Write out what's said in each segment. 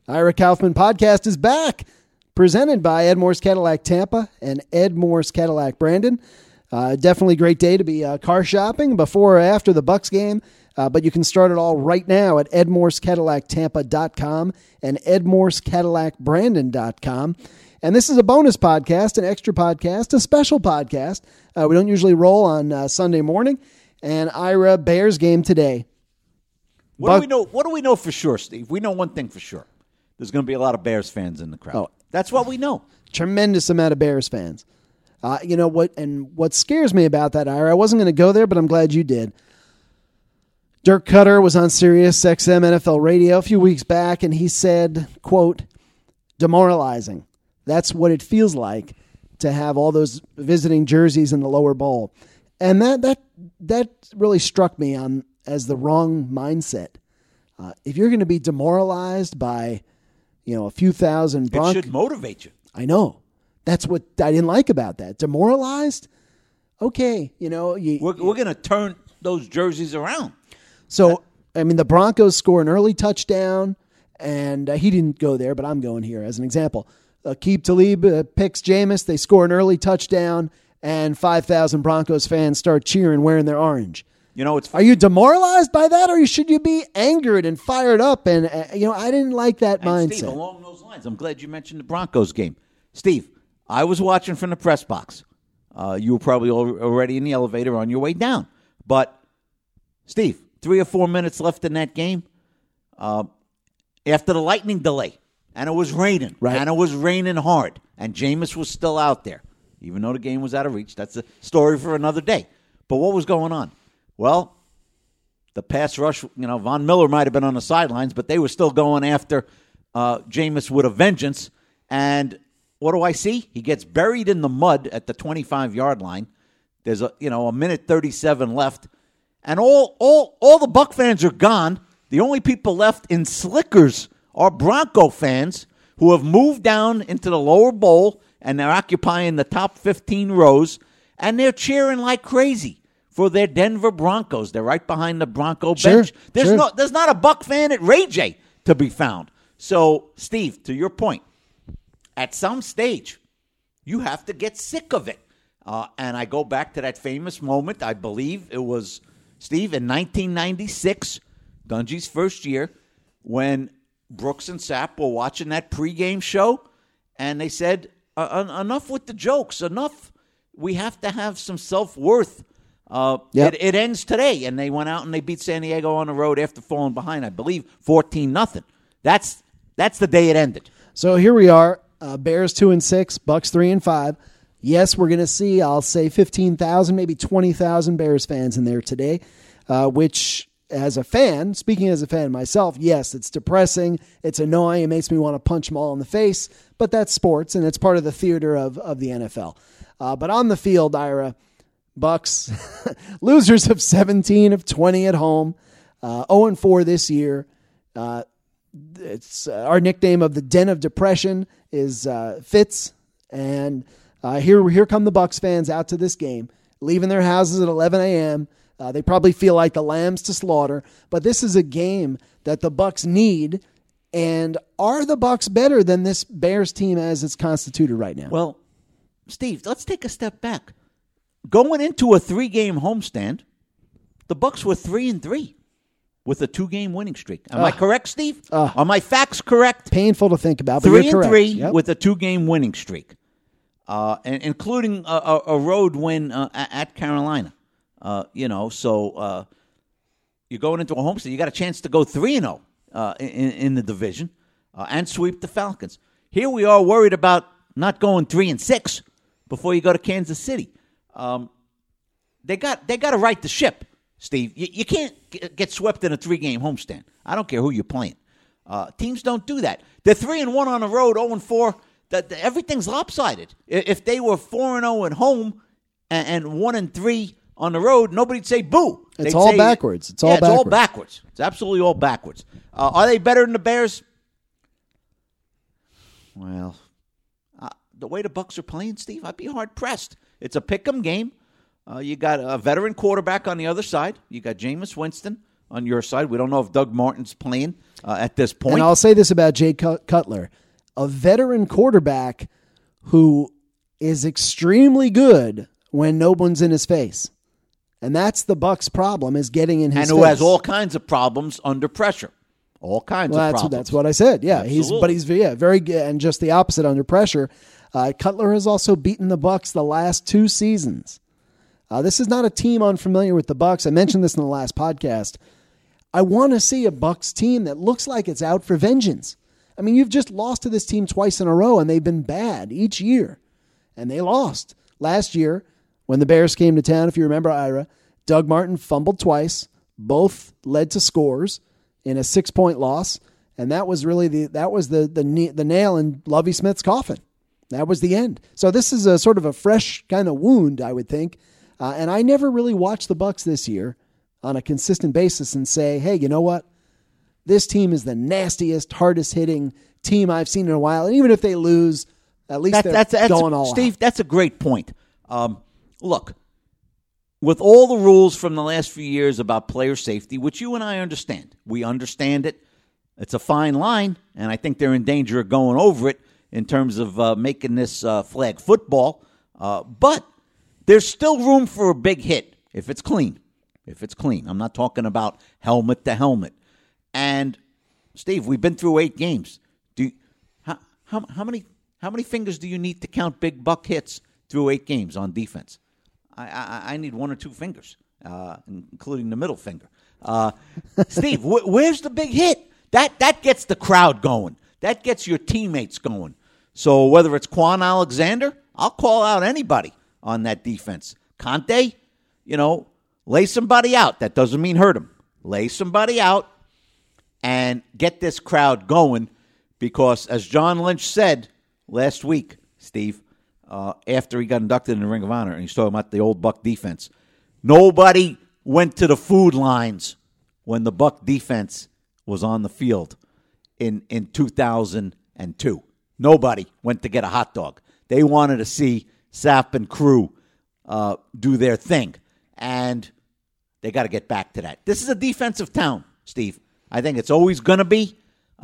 Ira Kaufman Podcast is back, presented by Ed Moore's Cadillac Tampa and Ed Moore's Cadillac Brandon. Definitely a great day to be car shopping before or after the Bucs game, but you can start it all right now at edmoorescadillactampa.com and edmoorescadillacbrandon.com. And this is a bonus podcast, an extra podcast, a special podcast. We don't usually roll on Sunday morning. And Ira, Bears game today. What do we know for sure, Steve? We know one thing for sure. There's going to be a lot of Bears fans in the crowd. Oh, that's what we know. Tremendous amount of Bears fans. You know what? And what scares me about that, Ira, I wasn't going to go there, but I'm glad you did. Dirk Cutter was on Sirius XM NFL radio a few weeks back, and he said, quote, demoralizing. That's what it feels like to have all those visiting jerseys in the lower bowl. And that really struck me as the wrong mindset. If you're going to be demoralized by, a few thousand It should motivate you. I know. That's what I didn't like about that. Demoralized? Okay. We're going to turn those jerseys around. So, the Broncos score an early touchdown, and he didn't go there, but I'm going here as an example. Aqib Talib picks Jameis. They score an early touchdown, and 5,000 Broncos fans start cheering, wearing their orange. It's Are you demoralized by that, or should you be angered and fired up? And, I didn't like that mindset. Steve, along those lines, I'm glad you mentioned the Broncos game. Steve, I was watching from the press box. You were probably already in the elevator on your way down. But, Steve, 3 or 4 minutes left in that game. After the lightning delay, and it was raining, right. And it was raining hard, and Jameis was still out there, even though the game was out of reach. That's a story for another day. But what was going on? Well, the pass rush, Von Miller might have been on the sidelines, but they were still going after Jameis with a vengeance. And what do I see? He gets buried in the mud at the 25-yard line. There's a minute 37 left, and all the Buck fans are gone. The only people left in Slickers are Bronco fans who have moved down into the lower bowl, and they're occupying the top 15 rows, and they're cheering like crazy for their Denver Broncos. They're right behind the Bronco bench. There's not a Buck fan at Ray J to be found. So, Steve, to your point, at some stage, you have to get sick of it. And I go back to that famous moment. I believe it was, Steve, in 1996, Dungy's first year, when Brooks and Sapp were watching that pregame show, and they said, enough with the jokes. Enough. We have to have some self-worth. It ends today, and they went out and they beat San Diego on the road after falling behind, I believe, 14-0. That's the day it ended. So here we are, Bears 2-6, Bucks 3-5. Yes, we're going to see, I'll say 15,000, maybe 20,000 Bears fans in there today, which, as a fan, speaking as a fan myself, yes, it's depressing, it's annoying, it makes me want to punch them all in the face, but that's sports, and it's part of the theater of the NFL. But on the field, Ira, Bucks, losers of 17 of 20 at home, 0-4 this year. It's our nickname of the Den of Depression is Fitz, and here come the Bucks fans out to this game, leaving their houses at 11 a.m. They probably feel like the lambs to slaughter, but this is a game that the Bucks need. And are the Bucks better than this Bears team as it's constituted right now? Well, Steve, let's take a step back. Going into a 3-game homestand, the Bucks were 3-3 with a 2-game winning streak. Am I correct, Steve? Are my facts correct? Painful to think about, but you're correct. 3-3 Yep. with a 2-game winning streak, and including a road win at Carolina. So you're going into a homestand. You got a chance to go 3-0 in the division and sweep the Falcons. Here we are worried about not going 3-6 before you go to Kansas City. They got to right the ship, Steve. You can't get swept in a 3-game homestand. I don't care who you're playing. Teams don't do that. They're 3-1 on the road, 0-4. Everything's lopsided. If they were 4-0 at home and 1-3 on the road, nobody'd say boo. It's all backwards. It's all backwards. It's absolutely all backwards. Are they better than the Bears? Well, the way the Bucs are playing, Steve, I'd be hard pressed. It's a pick 'em game. You got a veteran quarterback on the other side. You got Jameis Winston, on your side. We don't know if Doug Martin's playing at this point. And I'll say this about Jay Cutler, a veteran quarterback who is extremely good when no one's in his face. And that's the Bucs' problem, is getting in his face. And who has all kinds of problems under pressure. All kinds of problems. That's what I said. Yeah, Absolutely. he's very good, and just the opposite under pressure. Cutler has also beaten the Bucs the last 2 seasons. This is not a team unfamiliar with the Bucs. I mentioned this in the last podcast. I want to see a Bucs team that looks like it's out for vengeance. I mean, you've just lost to this team twice in a row, and they've been bad each year. And they lost. Last year, when the Bears came to town, if you remember, Ira, Doug Martin fumbled twice. Both led to scores in a 6-point loss. And that was really the nail in Lovie Smith's coffin. That was the end. So this is a sort of a fresh kind of wound, I would think. And I never really watched the Bucs this year on a consistent basis and say, hey, you know what? This team is the nastiest, hardest hitting team I've seen in a while. And even if they lose, at least they're going all Steve, out. that's a great point. Look, with all the rules from the last few years about player safety, which you and I understand, we understand it. It's a fine line, and I think they're in danger of going over it in terms of making this flag football. But there's still room for a big hit if it's clean. If it's clean. I'm not talking about helmet to helmet. And, Steve, we've been through 8 games. How many fingers do you need to count big buck hits through 8 games on defense? I need 1 or 2 fingers, including the middle finger. Steve, where's the big hit? That gets the crowd going. That gets your teammates going. So whether it's Quan Alexander, I'll call out anybody on that defense. Conte, lay somebody out. That doesn't mean hurt him. Lay somebody out and get this crowd going because, as John Lynch said last week, Steve, after he got inducted in the Ring of Honor, and he's talking about the old Buck defense, nobody went to the food lines when the Buck defense was on the field in 2002. Nobody went to get a hot dog. They wanted to see Sapp and crew do their thing, and they got to get back to that. This is a defensive town, Steve. I think it's always going to be,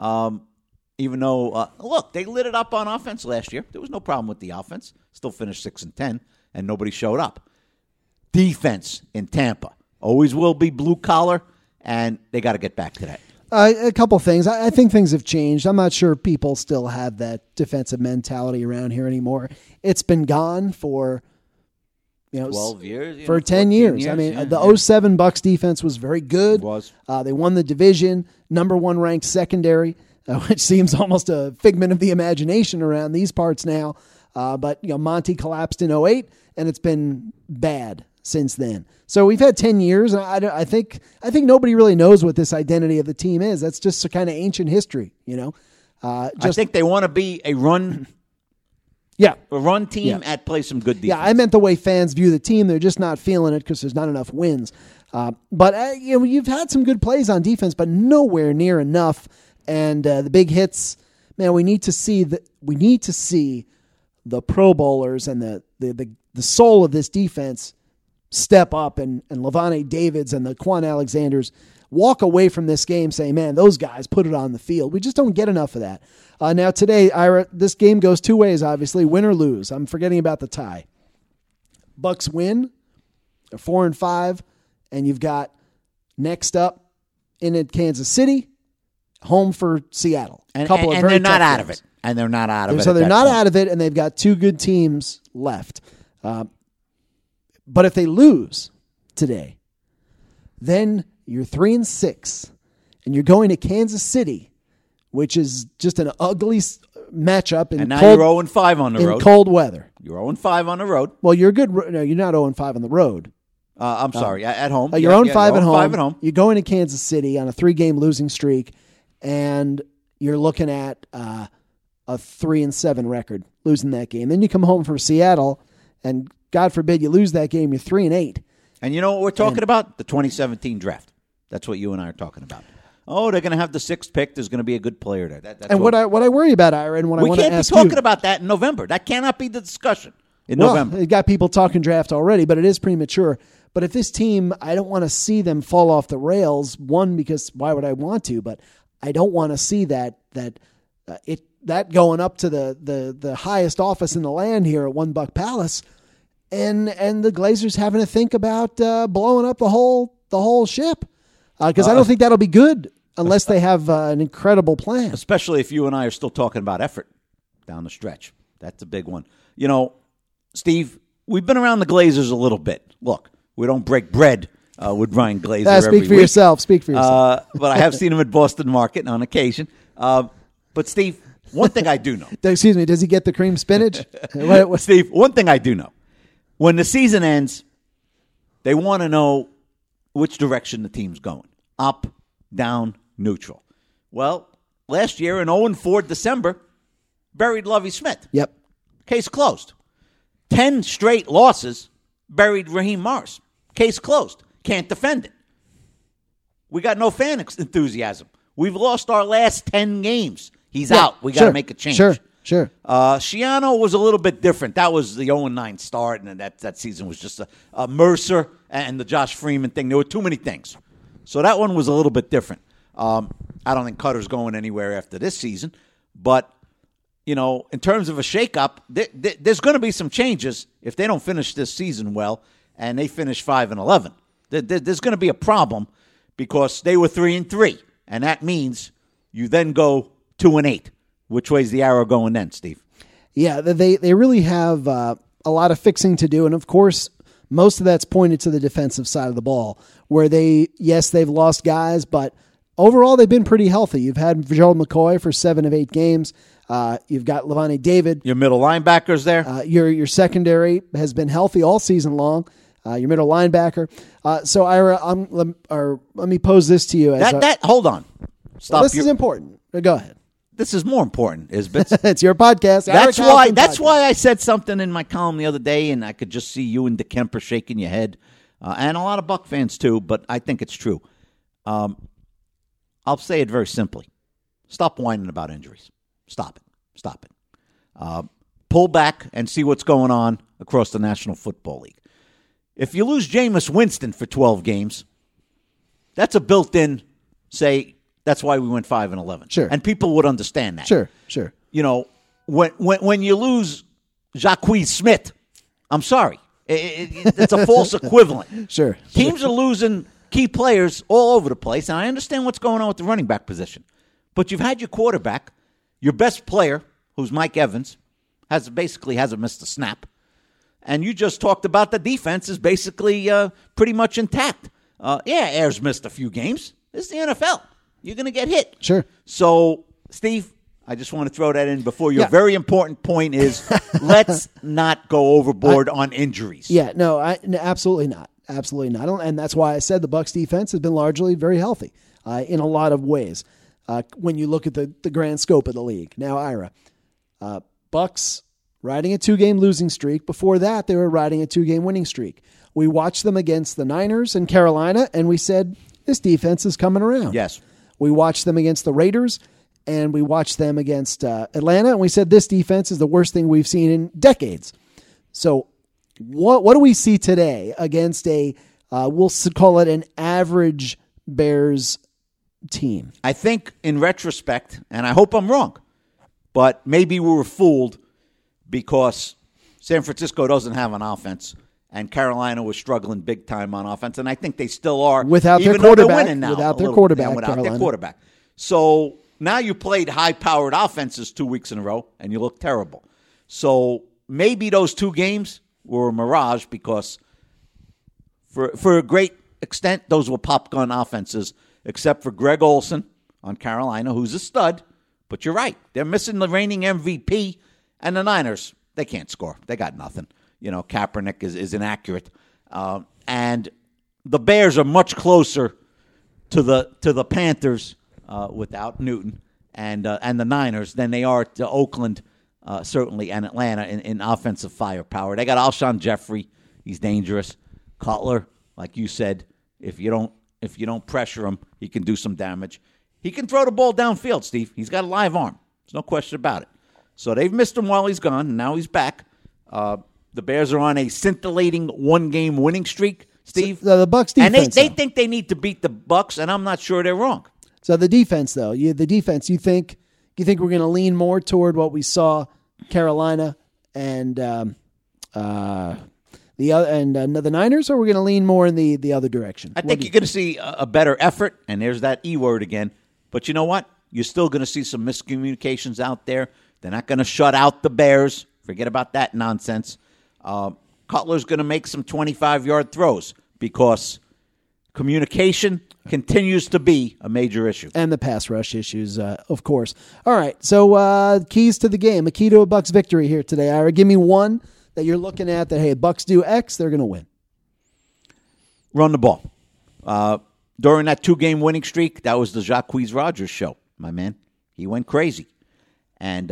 even though, look, they lit it up on offense last year. There was no problem with the offense. Still finished 6-10, and nobody showed up. Defense in Tampa always will be blue collar, and they got to get back to that. A couple things. I think things have changed. I'm not sure people still have that defensive mentality around here anymore. It's been gone for 12 years, for 10 years. I mean, the 07 Bucs defense was very good. It was. They won the division, number 1 ranked secondary, which seems almost a figment of the imagination around these parts now. But Monty collapsed in 08, and it's been bad since then. So we've had 10 years, and I think nobody really knows what this identity of the team is. That's just a kind of ancient history, I think they want to be a run. Yeah, a run team at play some good defense. Yeah, I meant the way fans view the team. They're just not feeling it because there's not enough wins. But you've had some good plays on defense, but nowhere near enough. And the big hits, man, we need to see the Pro Bowlers and the soul of this defense step up, and Levante Davids and the Quan Alexanders walk away from this game saying, man, those guys put it on the field. We just don't get enough of that. Now today, Ira, this game goes 2 ways, obviously, win or lose. I'm forgetting about the tie. Bucs win, they're 4-5, and you've got next up in Kansas City, home for Seattle. And they're not out of it. And they're not out of it. So they're not out of it, and they've got 2 good teams left. But if they lose today, then you're 3-6, and you're going to Kansas City, which is just an ugly matchup. And now you're 0-5 on the road. In cold weather. You're 0-5 on the road. Well, you're good. No, you're not 0-5 on the road. I'm sorry, at home. You're 0-5 at home. 5 at home. You're going to Kansas City on a 3-game losing streak, and you're looking at a 3-7 record, losing that game. Then you come home for Seattle, and God forbid you lose that game, you're 3-8. And you know what we're talking about? The 2017 draft. That's what you and I are talking about. Oh, they're going to have the 6th pick. There's going to be a good player there. That's and what I worry about, Ira, and what I want to ask you. We can't be talking about that in November. That cannot be the discussion in November. You got people talking draft already, but it is premature. But if this team, I don't want to see them fall off the rails. One, because why would I want to? But I don't want to see that going up to the highest office in the land here at $1 Palace, and the Glazers having to think about blowing up the whole ship, because I don't think that'll be good unless they have an incredible plan. Especially if you and I are still talking about effort down the stretch. That's a big one. You know, Steve, we've been around the Glazers a little bit. Look, we don't break bread with Ryan Glazer every Speak for week. yourself. Speak for yourself. But I have seen him at Boston Market on occasion. But, Steve, one thing I do know. Excuse me, does he get the cream spinach? Steve, one thing I do know. When the season ends, they want to know which direction the team's going. Up, down, neutral. Well, last year in 0-4 December, buried Lovie Smith. Yep. Case closed. 10 straight losses, buried Raheem Morris. Case closed. Can't defend it. We got no fan enthusiasm. We've lost our last 10 games. He's out. We got to make a change. Sure. Schiano was a little bit different. That was the 0-9 start, and that season was just a Mercer and the Josh Freeman thing. There were too many things. So that one was a little bit different. I don't think Cutter's going anywhere after this season. But, you know, in terms of a shakeup, there's going to be some changes if they don't finish this season well and they finish 5-11. There's going to be a problem because they were 3-3, and that means you then go 2-8. Which way's the arrow going then, Steve? Yeah, they really have a lot of fixing to do, and of course, most of that's pointed to the defensive side of the ball, where they've lost guys, but overall they've been pretty healthy. You've had Gerald McCoy for 7 of 8 games. You've got Levante David. Your middle linebackers there. Your secondary has been healthy all season long. Your middle linebacker. So Ira, let me pose this to you. Hold on. Stop. Well, this is important. Go ahead. This is more important, Isbitz. It's your podcast. That's why I said something in my column the other day, and I could just see you and DeKemper shaking your head, and a lot of Buck fans too. But I think it's true. I'll say it very simply: stop whining about injuries. Stop it. Pull back and see what's going on across the National Football League. If you lose Jameis Winston for 12 games, that's a built-in say. That's why we went 5-11. Sure. And people would understand that. Sure. You know, when you lose Jacquez Smith, I'm sorry. It's a false equivalent. Sure. Teams are losing key players all over the place, and I understand what's going on with the running back position. But you've had your quarterback, your best player, who's Mike Evans, basically hasn't missed a snap. And you just talked about the defense is basically pretty much intact. Ayers missed a few games. This is the NFL. You're going to get hit. Sure. So, Steve, I just want to throw that in before your very important point is let's not go overboard on injuries. Yeah, no, absolutely not. Absolutely not. And that's why I said the Bucs defense has been largely very healthy in a lot of ways when you look at the grand scope of the league. Now, Ira, Bucs riding a 2-game losing streak. Before that, they were riding a 2-game winning streak. We watched them against the Niners and Carolina, and we said, this defense is coming around. Yes. We watched them against the Raiders, and we watched them against Atlanta, and we said this defense is the worst thing we've seen in decades. So what do we see today against we'll call it an average Bears team? I think in retrospect, and I hope I'm wrong, but maybe we were fooled because San Francisco doesn't have an offense. And Carolina was struggling big time on offense, and I think they still are without their quarterback. So now you played high-powered offenses 2 weeks in a row, and you look terrible. So maybe those 2 games were a mirage because, for a great extent, those were pop-gun offenses, except for Greg Olsen on Carolina, who's a stud. But you're right; they're missing the reigning MVP, and the Niners they can't score. They got nothing. You know, Kaepernick is inaccurate. And the Bears are much closer to the Panthers without Newton and the Niners than they are to Oakland, certainly, and Atlanta in offensive firepower. They got Alshon Jeffrey. He's dangerous. Cutler, like you said, if you don't pressure him, he can do some damage. He can throw the ball downfield, Steve. He's got a live arm. There's no question about it. So they've missed him while he's gone, and now he's back. The Bears are on a scintillating 1-game winning streak. Steve. So the Bucks And defense, they though. think they need to beat the Bucks, and I'm not sure they're wrong. So the defense, though, you think we're going to lean more toward what we saw Carolina and the Niners, or we're going to lean more in the other direction? I think you're going to see a better effort, and there's that E word again. But you know what? You're still going to see some miscommunications out there. They're not going to shut out the Bears. Forget about that nonsense. Cutler's going to make some 25-yard throws because communication continues to be a major issue. And the pass rush issues, of course. All right, so keys to the game. A key to a Bucks victory here today, Ira. Give me one that you're looking at that, hey, Bucks do X, they're going to win. Run the ball. During that 2-game winning streak, that was the Jacquizz Rodgers show, my man. He went crazy. And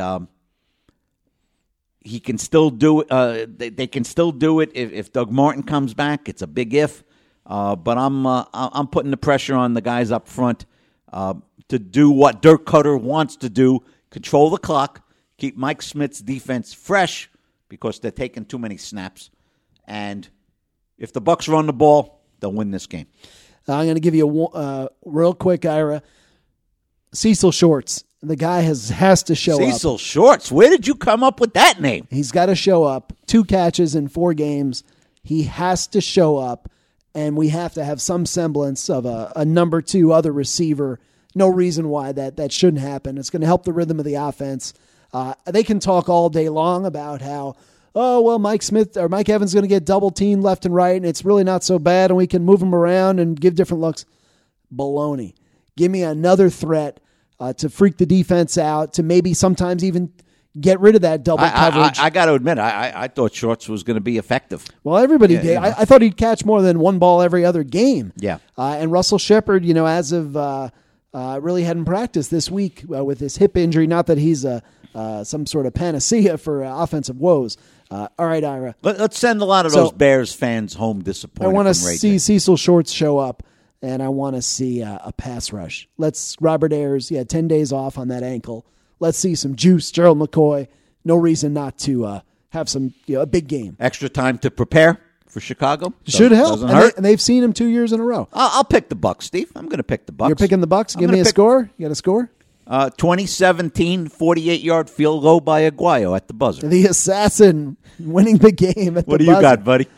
he can still do it. They can still do it if Doug Martin comes back. It's a big if. But I'm putting the pressure on the guys up front to do what Dirk Cutter wants to do, control the clock, keep Mike Smith's defense fresh because they're taking too many snaps. And if the Bucks run the ball, they'll win this game. I'm going to give you a real quick, Ira. Cecil Shorts. The guy has to show up. Cecil Shorts. Where did you come up with that name? He's got to show up. 2 catches in 4 games. He has to show up, and we have to have some semblance of a number 2 other receiver. No reason why that shouldn't happen. It's going to help the rhythm of the offense. They can talk all day long about how, Mike Smith or Mike Evans is going to get double teamed left and right, and it's really not so bad, and we can move him around and give different looks. Baloney. Give me another threat to freak the defense out, to maybe sometimes even get rid of that double coverage. I got to admit, I thought Shorts was going to be effective. Well, everybody did. I thought he'd catch more than one ball every other game. Yeah. And Russell Shepard, as of really hadn't practiced this week with his hip injury. Not that he's some sort of panacea for offensive woes. All right, Ira. Let's send a lot of those Bears fans home disappointed. I want to from Ray see J. Cecil Shorts show up. And I want to see a pass rush. Robert Ayers, 10 days off on that ankle. Let's see some juice. Gerald McCoy, no reason not to have some a big game. Extra time to prepare for Chicago. Should help. Hurt. And they've seen him 2 years in a row. I'll pick the Bucks, Steve. I'm going to pick the Bucks. You're picking the Bucks? Give me a score. You got a score? 2017, 48-yard field goal by Aguayo at the buzzer. The assassin winning the game at the buzzer. What do you got, buddy?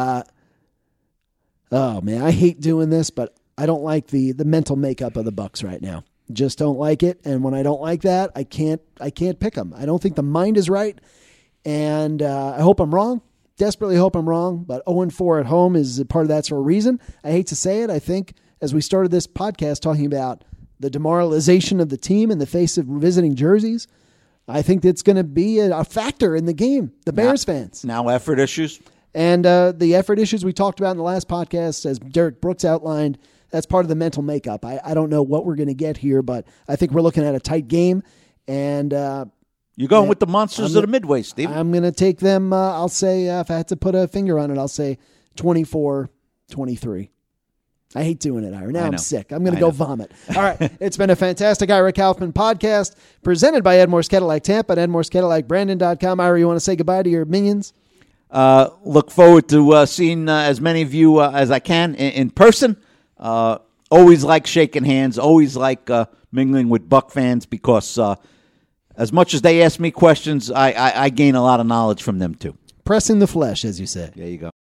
Oh, man, I hate doing this, but I don't like the mental makeup of the Bucks right now. Just don't like it, and when I don't like that, I can't pick them. I don't think the mind is right, and I hope I'm wrong. Desperately hope I'm wrong, but 0-4 at home is part of that for a reason. I hate to say it. I think as we started this podcast talking about the demoralization of the team in the face of visiting jerseys, I think it's going to be a factor in the game. The Bears fans. Now effort issues. And the effort issues we talked about in the last podcast, as Derek Brooks outlined, that's part of the mental makeup. I don't know what we're going to get here, but I think we're looking at a tight game. And you're going with the monsters of the Midway, Steve. I'm going to take them, I'll say, if I had to put a finger on it, I'll say 24-23. I hate doing it, Ira. Now I'm sick. I'm going to go vomit. All right. It's been a fantastic Ira Kaufman podcast presented by Edmore's Cadillac Tampa and Edmore's Cadillac Brandon.com. Ira, you want to say goodbye to your minions? Look forward to seeing as many of you as I can in person. Always like shaking hands. Always like mingling with Buck fans because as much as they ask me questions, I gain a lot of knowledge from them too. Pressing the flesh, as you say. There you go.